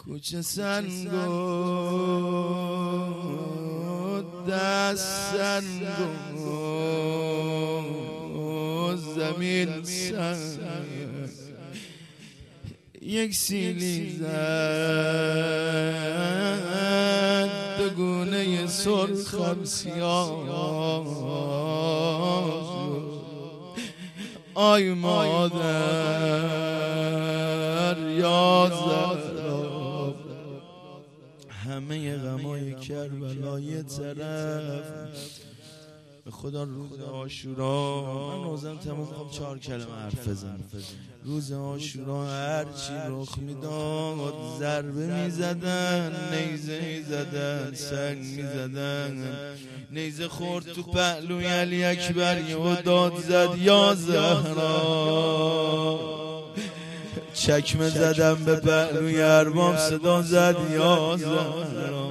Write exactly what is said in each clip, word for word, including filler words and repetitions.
کوچه سنگو دست سنگو زمین سنگ یک سیلی زد دو گونه سرخم سیاه آی مادر یازده همه غمای کربلای طرف به خدا روز عاشورا من روزم تموم میخوام چهار کلمه حرف بزنم. روز عاشورا هرچی رخ میداد ضربه میزدن، نیزه میزدن، سنگ میزدن. نیزه خورد تو پهلوی علی اکبر و داد زد یا زهرا. چکمه زدم به پهلوی ارباب صدا زد یا زهرا.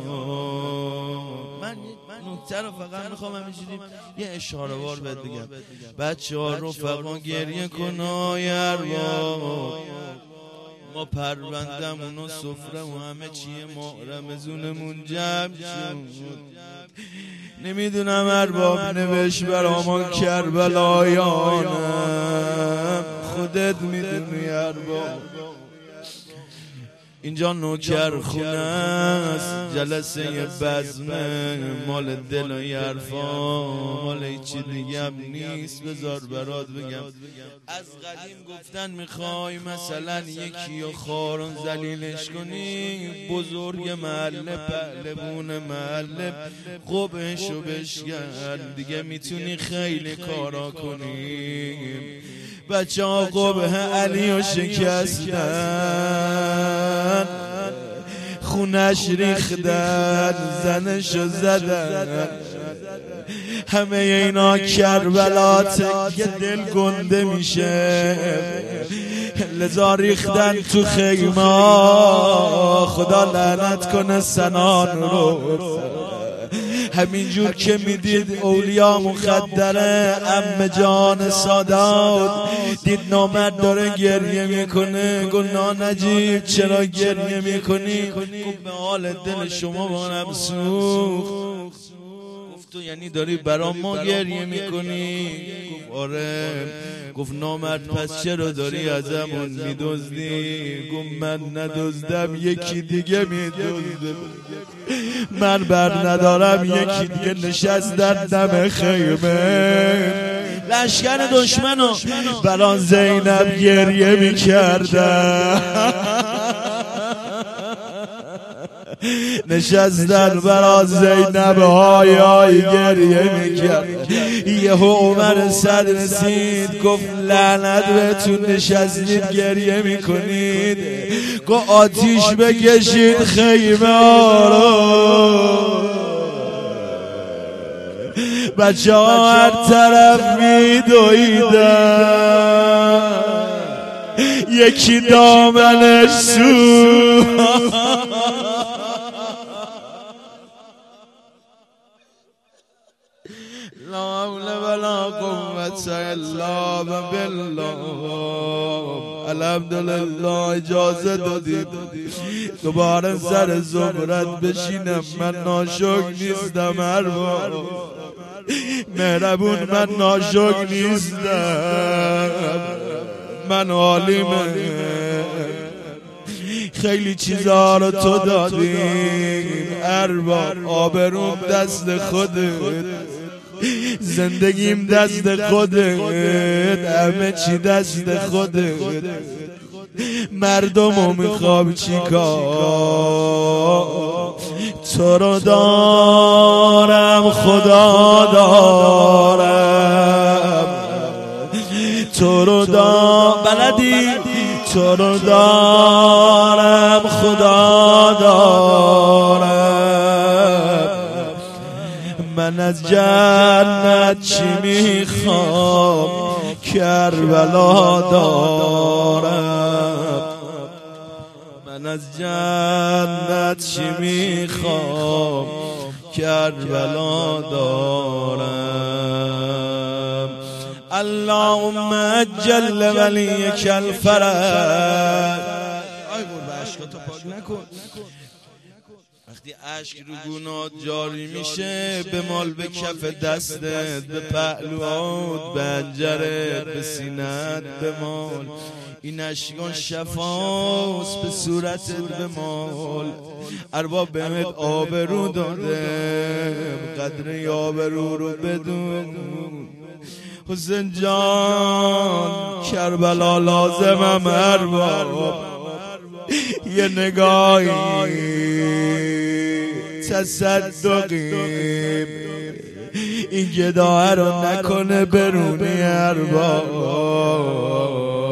نکته رو فقط میخوام همینجوری یه اشاره وار بهت بگم. بچه ها رفقا گریه کن آی ارباب، ما پروندمون و سفره و همه چیه ما رمزونمون جمع شد. نمیدونم ارباب نوشت برامون کربلایانم، خودت میدونی ارباب. اینجا نوکر خونه است، جلسه بزمه، مال دل و یرفا، مال هیچی دیگه هم نیست. بذار برات بگم از قدیم گفتن میخوای مثلا یکی و خارون زلیلش کنی، بزرگ محله پهلوون محله قبهشو بشکن، دیگه میتونی خیلی کارا کنی. بچه ها قبه علی و شکستن، خونش ریختن، زنشو زدن. همه اینا کربلات که دل گنده میشه، لذا ریختن تو خیمه. خدا لعنت کنه سنان رو. همینجور که میدید اولیا مخدره، ام جان سادات دید نامرد داره گریه میکنه، گناه نجیب چرا گریه میکنی؟ گفت به حال دل شما بانم سوخت. گفت تو یعنی داری برا ما گریه میکنی؟ گفت آره. گفت نامرد پس چرا داری ازمون میدزدی؟ گفت من ندزدم یکی دیگه میدزده، من بر ندارم یکی دیگه نشست در دم خیمه. لشکر دشمنو بران زینب گریه میکردن، نشستن برا زینب های های گریه میکرد. یهو عمر صد رسید گفت لعنت بهتون، نشستید گریه میکنید. گفت آتیش بکشید خیمه ها رو. بچه ها هر طرف میدویدن، یکی دامنش سوخت. لا حول ولا قوة الا بالله. الحمدلله اجازه دادید دوباره سر زمرت بشینم. من ناشکر نیستم ارباب، مهربون من ناشکر نیستم، من عالمه. خیلی چیزا رو تو دادی ارباب، آبروم دست خودت، زندگیم دست خودت، همه چی دست خودت. مردمو میخوام چیکار؟ تو رو دارم خدا دارم، تو رو دارم بلدی، تو رو دارم خدا دارم. من از جنت چی میخوام؟ کربلا دارم. من از جنت چی میخوام؟ کربلا دارم. اللهم اجل ولیک الفرج. اشکاتو پاک نکن. وقتی اشک رو گونات جاری میشه، به مال به کف دستت، به پهلوات، به انجرت، به سینت به مال. این اشکان شفاست به صورتت به مال. ارباب بهت آبرو داده، قدر آبرو رو بدون. حسین جان کربلا لازمم ارباب، یه نگاهی تصدقی این گداه رو نکنه برونی ارباب.